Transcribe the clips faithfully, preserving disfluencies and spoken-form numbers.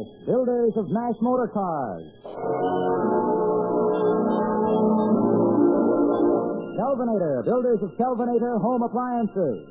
Nash, builders of Nash Motor Cars. Kelvinator, builders of Kelvinator Home Appliances.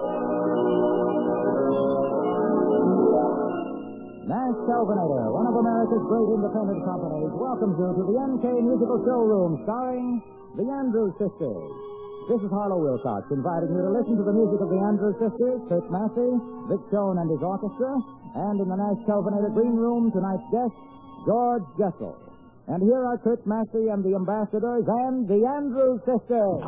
Nash Kelvinator, one of America's great independent companies, welcomes you to the N K Musical Showroom, starring the Andrews Sisters. This is Harlow Wilcox, inviting you to listen to the music of the Andrews Sisters, Kurt Massey, Vic Schoen and his orchestra, and in the Nash Kelvinator Green Room, tonight's guest, George Jessel. And here are Kurt Massey and the Ambassadors and the Andrews Sisters.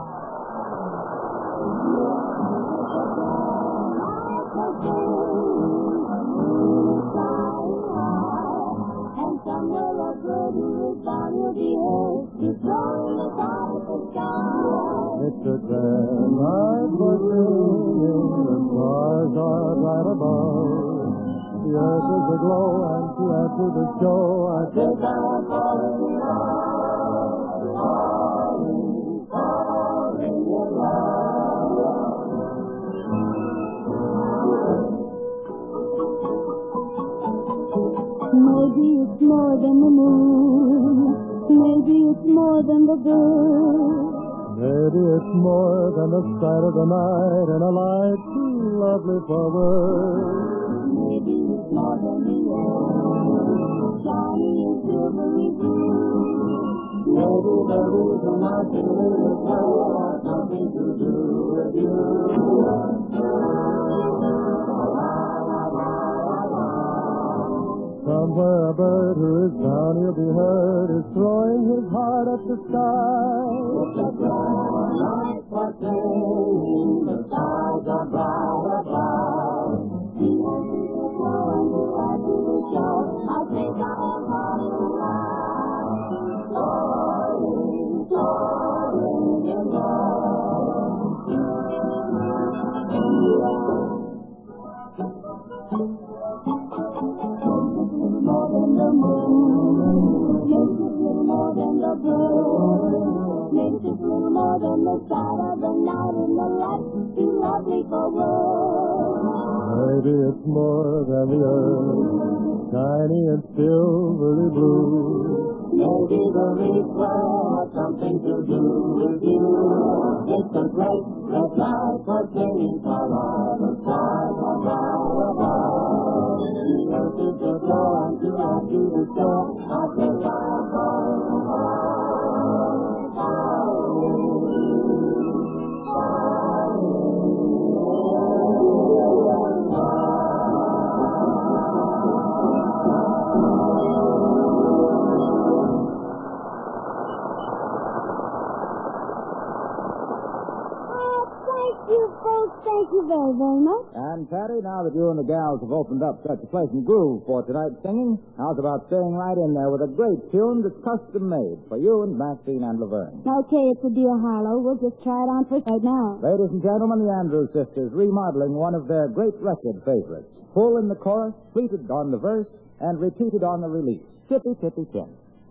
And somewhere up where the sun will be here, he's blowing us out of the sky. It's a grand night for singing, the stars are right above. The earth is aglow, and to add to the show, I think I'm falling in love, falling, falling in love. Maybe it's more than the moon, maybe it's more than the birds. Maybe it's more than the sight of the night and a light too lovely for words. Maybe it's more than the air, shiny and silvery blue. Maybe the reason I feel this way has something to do with you. Somewhere a bird who is down, he'll be heard, is throwing his heart at the sky. It's a grand night for singing, the stars are bright above. The earth is glowing, the light to the show, I think I am falling in love, falling, falling in love. More than the moon, makes it little more than the bird, makes it little more than the sight of the night and the light too lovely for words. Maybe it's more than the earth, shiny and silvery blue. Maybe the replay has something to do with you. It's a great, great night for singing, for all the stars are bright above. The earth is a glow, and to add to the show, I think I'm falling in love, falling, Thank you very, very much. And, Patty, now that you and the gals have opened up such a pleasant groove for tonight's singing, how's about staying right in there with a great tune that's custom-made for you and Maxine and Laverne? Okay, it's a deal, Harlow. We'll just try it on for right now. Ladies and gentlemen, the Andrews Sisters remodeling one of their great record favorites. Full in the chorus, pleated on the verse, and repeated on the release. Tippy, tippy, tip.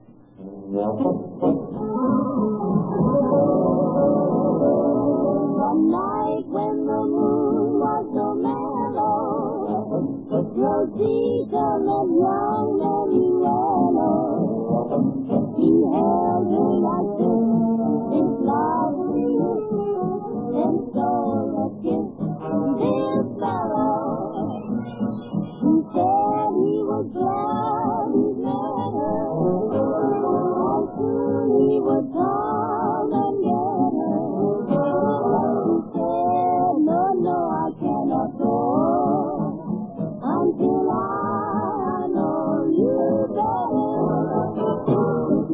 One night when the moon was so mellow, Rosita met young Mary Renault. He held her like this, this lovely, and stole a kiss from this fellow. He said he was glad he met her, and soon he would come and get her. Until I know you better.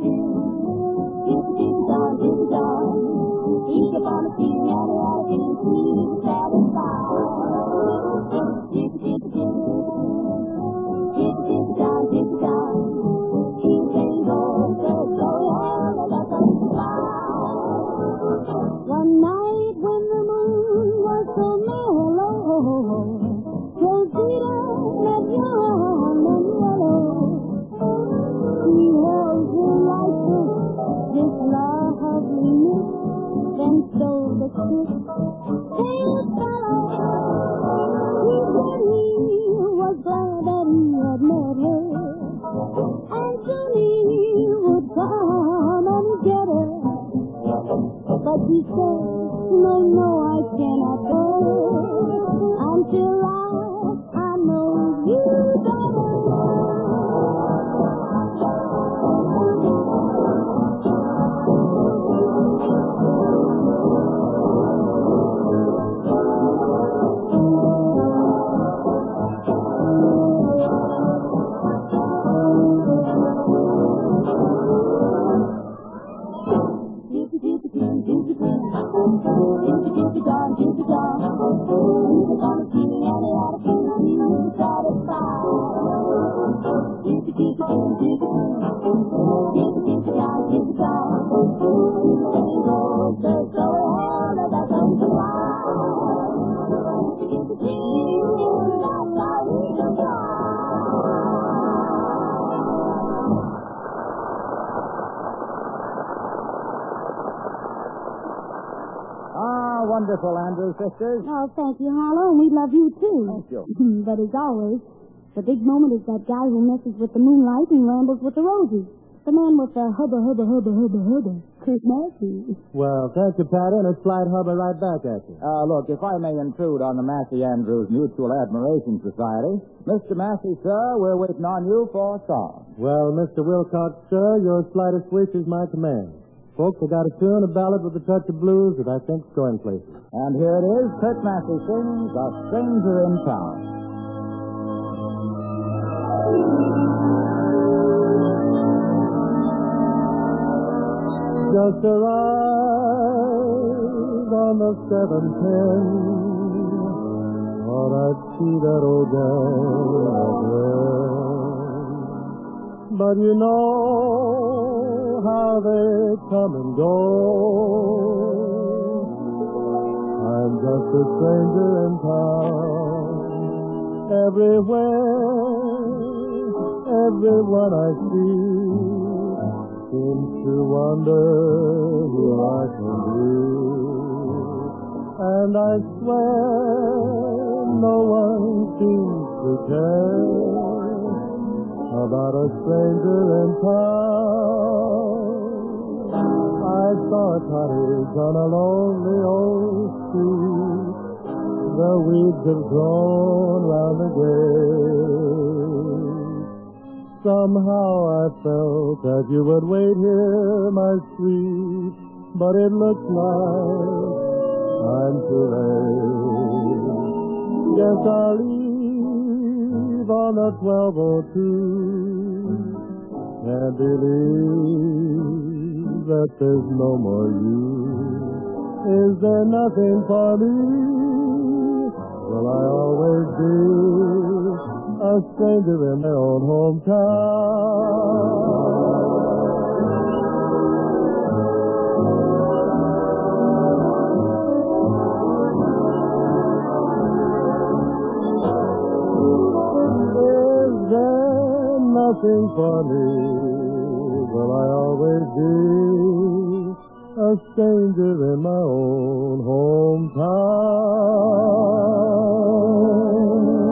Each upon a feeling and a feeling sweet and satisfied. Dip, dip, dip. Dip, dip, down, dip, down. Keep things going so slowly and let them slide. One night when the moon was so mellow, Rosita met young and yellow. He held her like this, this loveliness, then stole the kiss. This fellow, he said he was glad that he had met her. Ah, wonderful, Andrews sisters. Oh, thank you, Harlow, and we love you, too. Thank you. But as always, the big moment is that guy who messes with the moonlight and rambles with the roses. The man with the hubba, hubba, hubba, hubba, hubba. Kurt Massey. Well, thank you, Patty, and a slight hubba right back at you. Uh, look, if I may intrude on the Massey Andrews Mutual Admiration Society, Mister Massey, sir, we're waiting on you for a song. Well, Mister Wilcox, sir, your slightest wish is my command. Folks, I got a tune, a ballad with a touch of blues that I think's going places. And here it is, Kurt Massey sings A Stranger in Town. Just arrived on the seven ten. Thought I'd see that old girl again. But you know how they come and go. I'm just a stranger in town. Everywhere, everyone I see seems to wonder who I can be. And I swear no one seems to care about a stranger in town. I saw a cottage on a lonely old street. The weeds have grown round the gate. Somehow I felt that you would wait here, my sweet, but it looks like I'm too late. Guess I'll leave on the twelve oh two. Can't believe that there's no more you. Is there nothing for me? Will I always be a stranger in their own hometown? Is there nothing for me? Will I always be a stranger in my own hometown?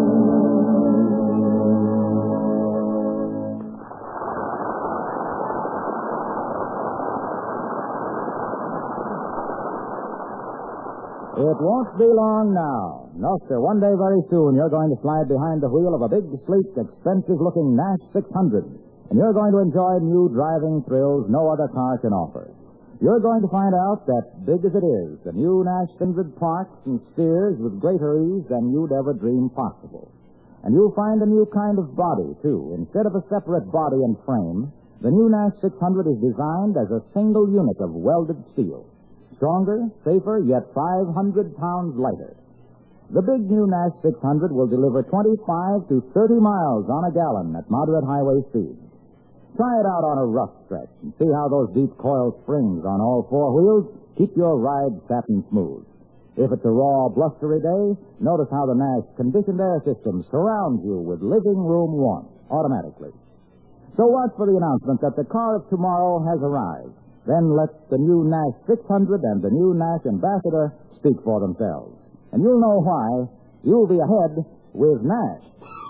It won't be long now. No, sir. One day very soon, you're going to slide behind the wheel of a big, sleek, expensive-looking Nash six hundred. And you're going to enjoy new driving thrills no other car can offer. You're going to find out that, big as it is, the new Nash six hundred parks and steers with greater ease than you'd ever dream possible. And you'll find a new kind of body, too. Instead of a separate body and frame, the new Nash six hundred is designed as a single unit of welded steel. Stronger, safer, yet five hundred pounds lighter. The big new Nash six hundred will deliver twenty-five to thirty miles on a gallon at moderate highway speeds. Try it out on a rough stretch and see how those deep coil springs on all four wheels keep your ride satin smooth. If it's a raw, blustery day, notice how the Nash conditioned air system surrounds you with living room warmth automatically. So watch for the announcement that the car of tomorrow has arrived. Then let the new Nash six hundred and the new Nash Ambassador speak for themselves. And you'll know why. You'll be ahead with Nash.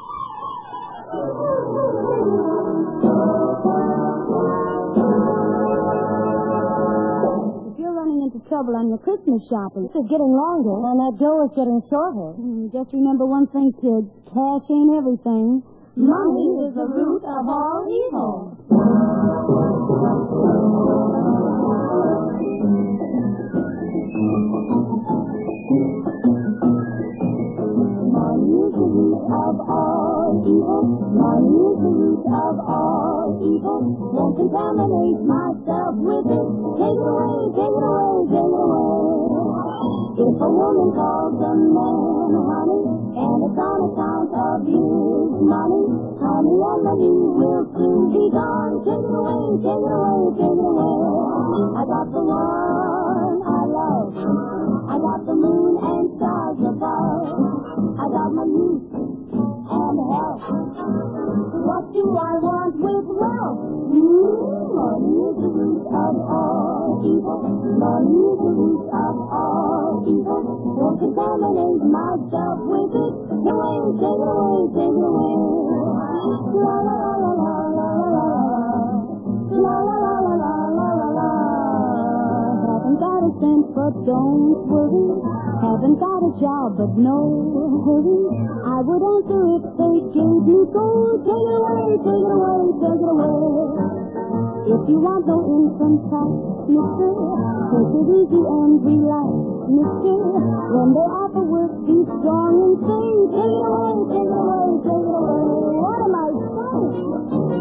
If you're running into trouble on your Christmas shopping, it's getting longer, and that dough is getting shorter. Mm, just remember one thing, kids. Cash ain't everything. Money is the root of all evil. Money is the root of all evil. Money is the root of all evil. Won't contaminate myself with it. Take it away, take it away, take it away. If a woman calls a man honey, and it's on account of you, money, honey, and money will soon be gone. Take it away, take it away, take it away. I got the one I love. I got the moon and stars above. I got my youth and health. What do I want with wealth? Mm, money is the root of all evil. Money is the root of all evil. Won't contaminate myself with it. Take it away, take it away, take it away. La la la la la la la la la la la la la la la. Haven't got a cent, but don't worry. Haven't got a job, but no hurry. I would answer if they gave me gold. Take it away, take it away, take it away. If you want no income tax, mister, take it easy and relax, mister. When they offer work, be strong and say, take it away, take it away, take it away. What am I saying?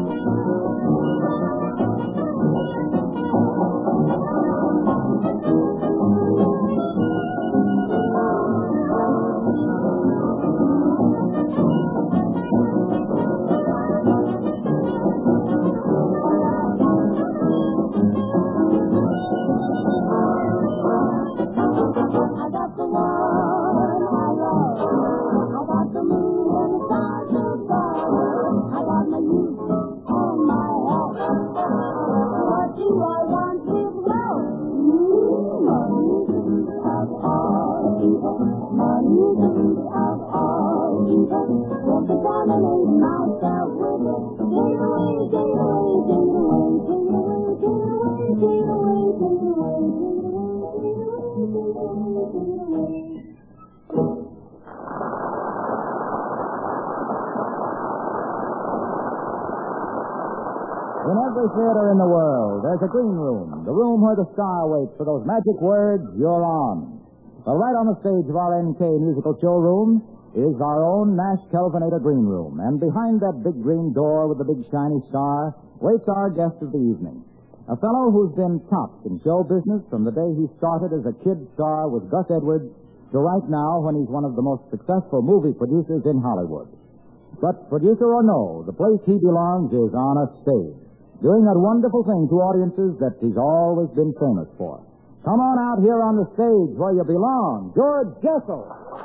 In every theater in the world, there's a green room, the room where the star waits for those magic words, "You're on." Well, right on the stage of our N K musical showroom is our own Nash Kelvinator green room, and behind that big green door with the big shiny star waits our guest of the evening, a fellow who's been topped in show business from the day he started as a kid star with Gus Edwards to right now when he's one of the most successful movie producers in Hollywood. But producer or no, the place he belongs is on a stage, doing that wonderful thing to audiences that he's always been famous for. Come on out here on the stage where you belong, George Jessel.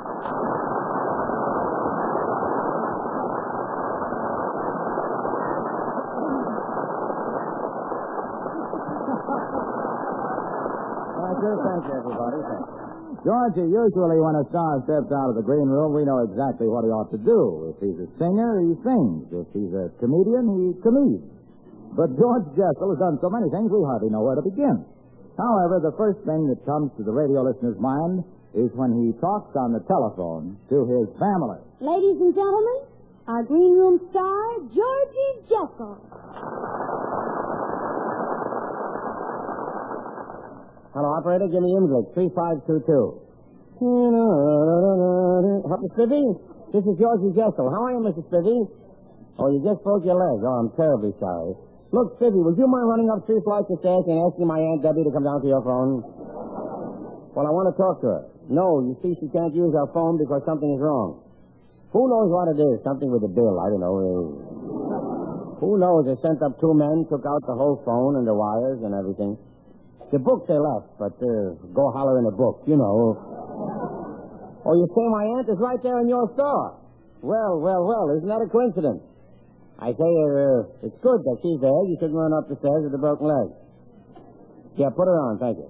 Thank you, thank you, everybody. Thank you. Georgie, usually when a star steps out of the green room, we know exactly what he ought to do. If he's a singer, he sings. If he's a comedian, he comedies. But George Jessel has done so many things, we hardly know where to begin. However, the first thing that comes to the radio listener's mind is when he talks on the telephone to his family. Ladies and gentlemen, our green room star, Georgie Jessel. Hello, operator. Give me English. three five two two. Mister Spivey? This is Georgie Jessel. How are you, Mister Spivey? Oh, you just broke your leg. Oh, I'm terribly sorry. Look, Spivey, would you mind running up three flights of stairs and asking my Aunt Debbie to come down to your phone? Well, I want to talk to her. No, you see, she can't use her phone because something is wrong. Who knows what it is? Something with the bill. I don't know. Who knows? They sent up two men, took out the whole phone and the wires and everything. The book they left, but uh, go holler in the book, you know. Oh, you say my aunt is right there in your store? Well, well, well, isn't that a coincidence? I say, uh, it's good that she's there. You shouldn't run up the stairs with a broken leg. Yeah, put her on, thank you.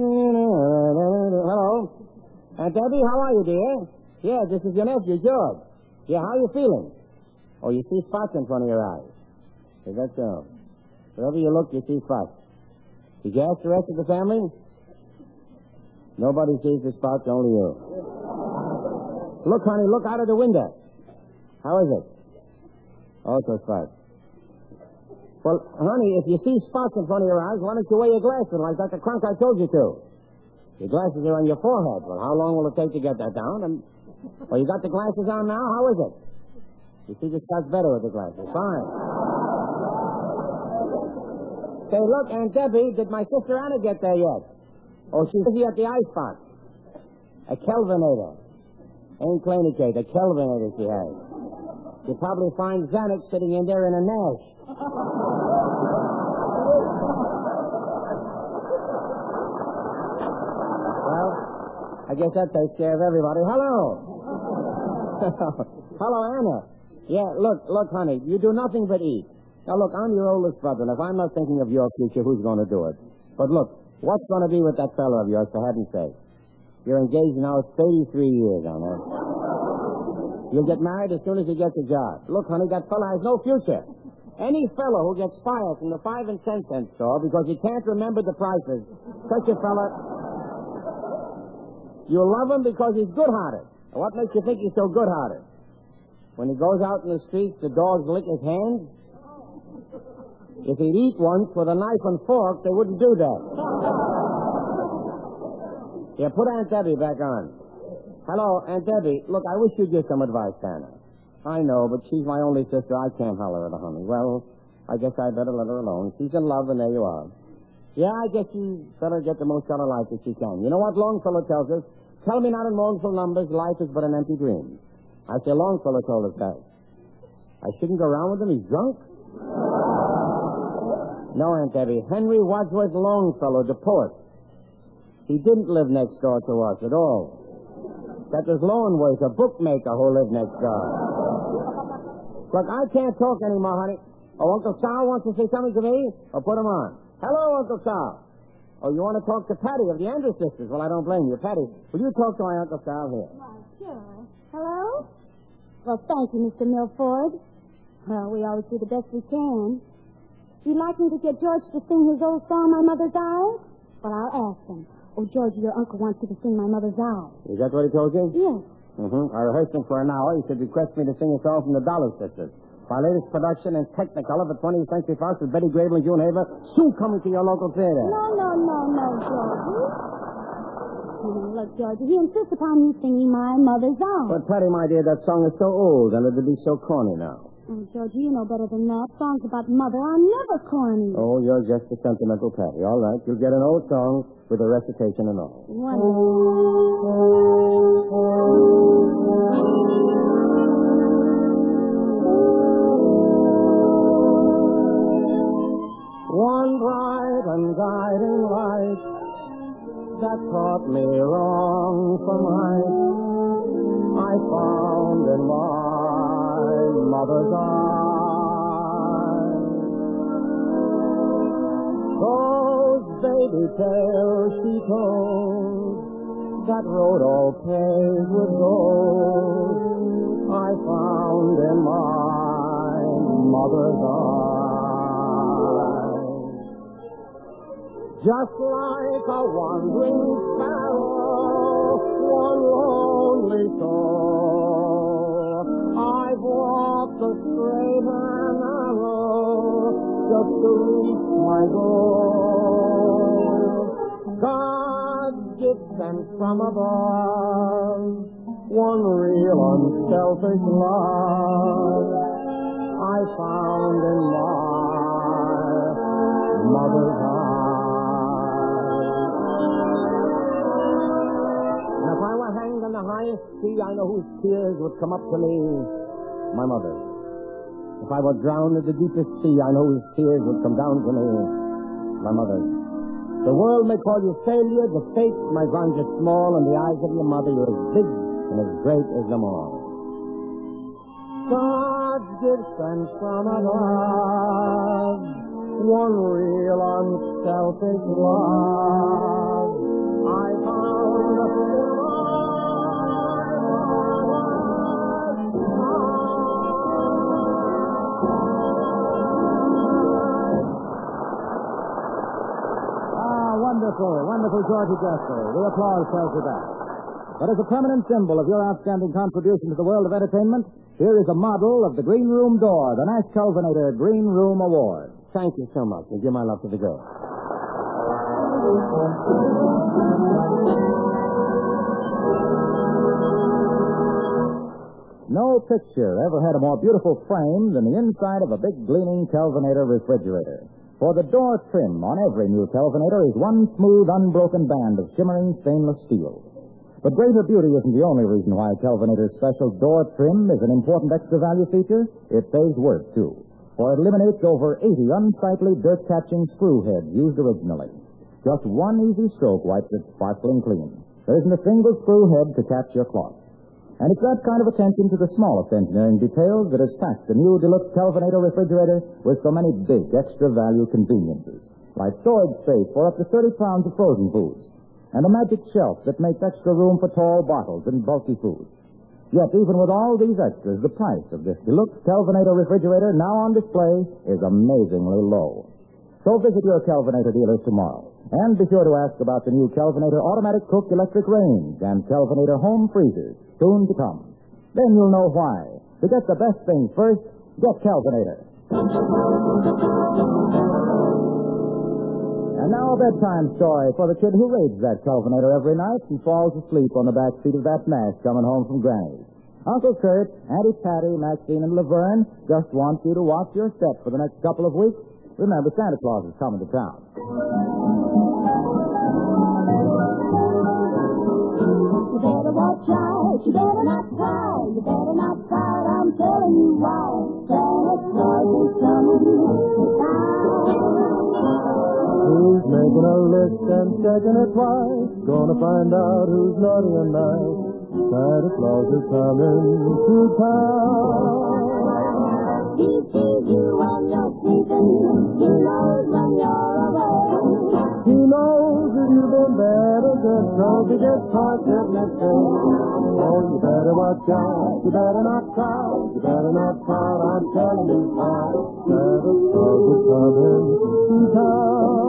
Hello. Aunt Debbie, how are you, dear? Yeah, this is your nephew, George. Yeah, how are you feeling? Oh, you see spots in front of your eyes. Is that so? Wherever you look, you see spots. Did you ask the rest of the family? Nobody sees the spots, only you. Look, honey, look out of the window. How is it? Also spots. Well, honey, if you see spots in front of your eyes, why don't you wear your glasses like Doctor Crunk I told you to? Your glasses are on your forehead. Well, how long will it take to get that down? And, well, you got the glasses on now? How is it? You see the spots better with the glasses. Fine. Say, look, Aunt Debbie, did my sister Anna get there yet? Oh, she's busy at the ice spot. A Kelvinator. Ain't Claney cake, a Kelvinator she has. You probably find Zanuck sitting in there in a nest. Well, I guess that takes care of everybody. Hello. Hello, Anna. Yeah, look, look, honey, you do nothing but eat. Now, look, I'm your oldest brother, and if I'm not thinking of your future, who's going to do it? But look, what's going to be with that fellow of yours, for heaven's sake? You're engaged now thirty-three years, Anna. You'll get married as soon as you get the job. Look, honey, that fellow has no future. Any fellow who gets fired from the five and ten cent store because he can't remember the prices, such a fella, you love him because he's good-hearted. And what makes you think he's so good-hearted? When he goes out in the streets, the dogs lick his hands. If he'd eat once with a knife and fork, they wouldn't do that. Yeah, put Aunt Debbie back on. Hello, Aunt Debbie. Look, I wish you'd give some advice, Anna. I know, but she's my only sister. I can't holler at her, honey. Well, I guess I better let her alone. She's in love, and there you are. Yeah, I guess you better get the most out of life that she can. You know what Longfellow tells us? Tell me not in mournful numbers, life is but an empty dream. I say Longfellow told us that. I shouldn't go around with him? He's drunk? No, Aunt Debbie. Henry Wadsworth Longfellow, the poet. He didn't live next door to us at all. That was Lowenworth, a bookmaker who lived next door. Look, I can't talk anymore, honey. Oh, Uncle Sal wants to say something to me? Oh, put him on. Hello, Uncle Sal. Oh, you want to talk to Patty of the Andrews sisters? Well, I don't blame you. Patty, will you talk to my Uncle Sal here? Why, sure. Hello? Well, thank you, Mister Milford. Well, we always do the best we can. You'd like me to get George to sing his old song, My Mother's Eyes? Well, I'll ask him. Oh, George, your uncle wants you to sing My Mother's Eyes. Is that what he told you? Yes. Mm-hmm. I rehearsed him for an hour. He should request me to sing a song from the Dollar Sisters. My latest production in Technicolor for twentieth Century Fox with Betty Grable and June Haver, soon coming to your local theater. No, no, no, no, Georgie. Oh, look, Georgie, he insists upon you singing My Mother's Eyes. But, Patty, my dear, that song is so old, and it would be so corny now. Oh, Georgie, you know better than that. Songs about mother are never corny. Oh, you're just a sentimental Patty. All right, you'll get an old song with a recitation and all. One bright and guiding light that taught me wrong from right I found in my mother's eyes. Those baby tales she told that road all paved with gold I found in my mother's eyes. Just like a wandering sparrow, one lonely soul, I've walked the straight and narrow just to reach my goal. God's gift sent from above, one real unselfish love I found in my mother's eyes. If I were hanged on the highest tree, I know whose tears would come up to me. My mother. If I were drowned in the deepest sea, I know whose tears would come down to me. My mother. The world may call you failure, the fates might find you small, in the eyes of your mother you're as big and as great as them all. God's gift sent from above, one real unselfish love I found in Wonderful, wonderful Georgie Dresser. The applause tells you that. But as a permanent symbol of your outstanding contribution to the world of entertainment, here is a model of the Green Room Door, the Nash Kelvinator Green Room Award. Thank you so much, and give my love to the girl. No picture ever had a more beautiful frame than the inside of a big gleaming Kelvinator refrigerator. For the door trim on every new Kelvinator is one smooth, unbroken band of shimmering stainless steel. But greater beauty isn't the only reason why Kelvinator's special door trim is an important extra value feature. It saves work, too, for it eliminates over eighty unsightly dirt-catching screw heads used originally. Just one easy stroke wipes it sparkling clean. There isn't a single screw head to catch your cloth. And it's that kind of attention to the smallest engineering details that has packed the new deluxe Kelvinator refrigerator with so many big extra value conveniences, like storage space for up to thirty pounds of frozen foods, and a magic shelf that makes extra room for tall bottles and bulky food. Yet, even with all these extras, the price of this deluxe Kelvinator refrigerator now on display is amazingly low. So visit your Kelvinator dealers tomorrow. And be sure to ask about the new Kelvinator automatic cook electric range and Kelvinator home freezers, soon to come. Then you'll know why. To get the best things first, get Kelvinator. And now a bedtime story for the kid who raids that Kelvinator every night and falls asleep on the back seat of that Nash coming home from Granny's. Uncle Kurt, Auntie Patty, Maxine, and Laverne just want you to watch your step for the next couple of weeks. Remember, Santa Claus is coming to town. You better watch out, you better not cry, you better not cry, I'm telling you why. Santa Claus is coming to town. Who's making a list and checking it twice? Gonna find out who's naughty and nice. Santa Claus is coming to town. He sees you when you're sleeping, he knows when you're awake. He knows that you've been bad or good, so he gets caught in that thing. Oh, you better watch out, you better not cry, you better not cry, I'm telling you why. Santa Claus is coming to town.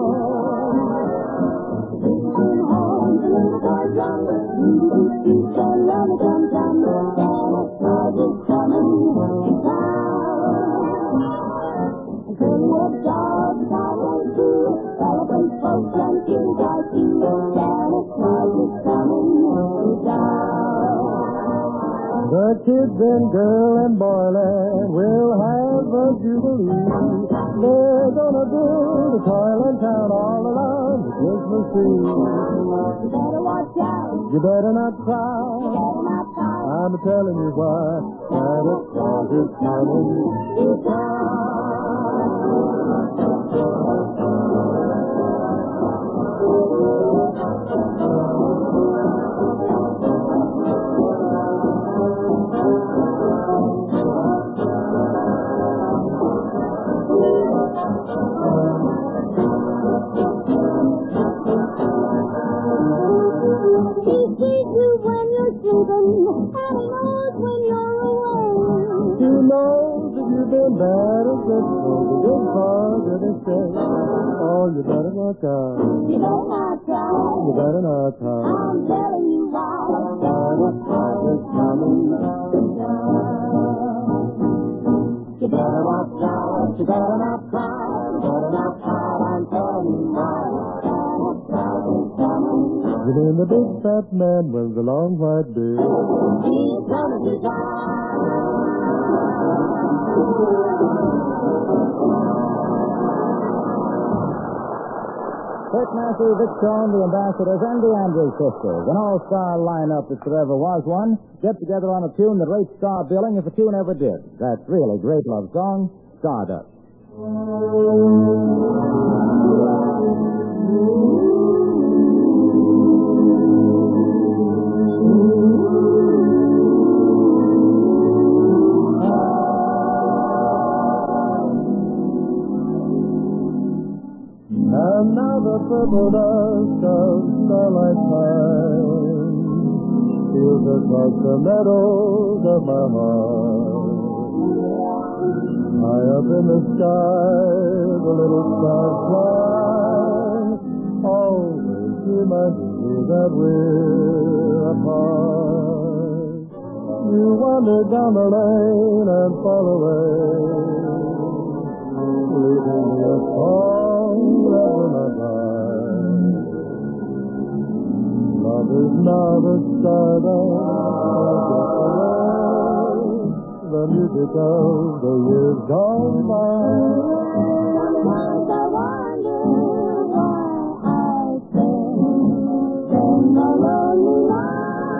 The kids and girl and boyland will have a jubilee. They're gonna build a toilet town all around the Christmas tree. You better watch out. You better not cry. You better not cry. I'm telling you why. Santa Claus is coming to town. He sees you when you're sleeping, and he knows when you're awake. He knows that you've been bad or good, so the good father is saying, oh, you better watch out. You better not cry. You better not cry. I'm telling you why. Santa Claus is coming to town. You better watch out. You better not cry. You better not cry. I'm telling you why. Santa Claus is coming. You mean the big fat man with the long white beard? He's coming to town. Kurt Massey, Vic Stone, the Ambassadors, and the Andrews Sisters, an all-star lineup if there ever was one, get together on a tune that rates star billing if a tune ever did. That's really great love song, Stardust. And now the purple dust of starlight time feels across the meadows of my heart. High up in the sky, the little stars fly, always reminding me that we're apart. You wander down the lane and fall away, leaving me a song that will not die. Love is now the stardust, the music of the years gone by. Sometimes I wonder why I spend, spend my lonely life.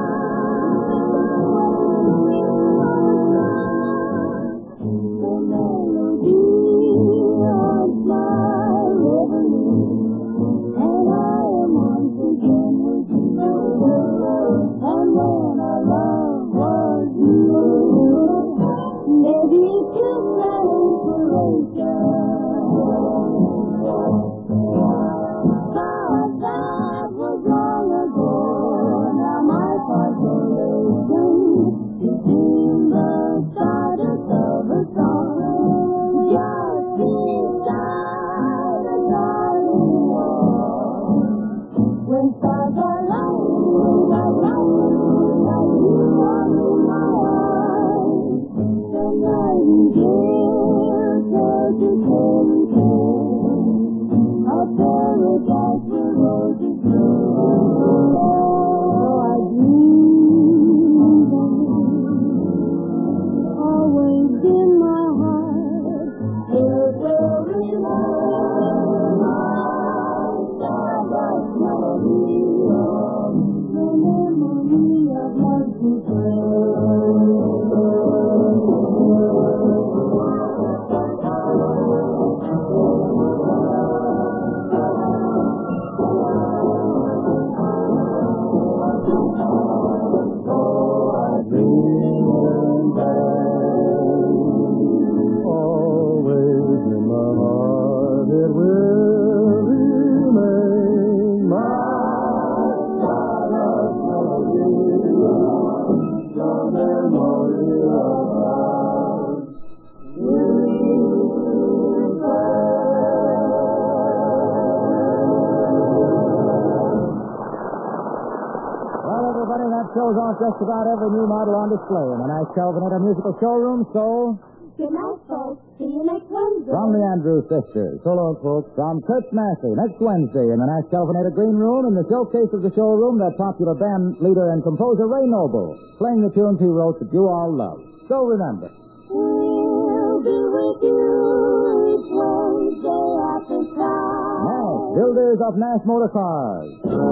shows off just about every new model on display in the Nash Kelvinator Musical Showroom, so... Good night, folks. See you next Wednesday. From the Andrews Sisters. So long, folks. From Kurt Massey, next Wednesday in the Nash Kelvinator Green Room, in the showcase of the showroom, that popular band leader and composer Ray Noble, playing the tunes he wrote that you all love. So remember. We'll be with you each Wednesday at the time. Nash, builders of Nash Motor Cars.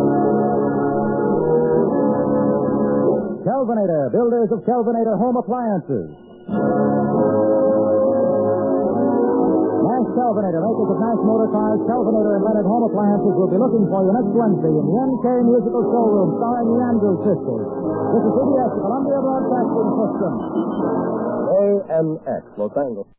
Kelvinator, builders of Kelvinator Home Appliances. Nash Kelvinator, makers of Nash Motor Cars, Kelvinator, and Leonard Home Appliances will be looking for you next Wednesday in the N K Musical Showroom starring the Andrews Sisters. This is C B S, the Columbia Broadcasting System. A N X, Los Angeles.